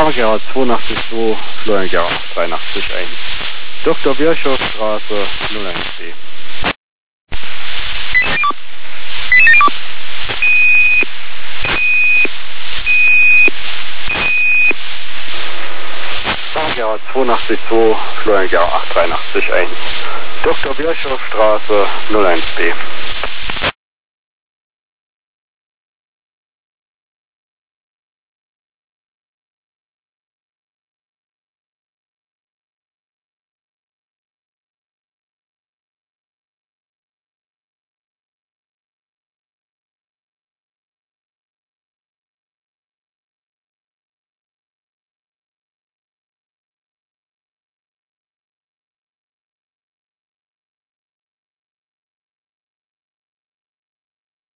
Fahrgerät 82 Florian 83 1. Dr. Virchowstraße 01B. Fahrgerät 82 Florian 83 1. Dr. Virchowstraße 01B.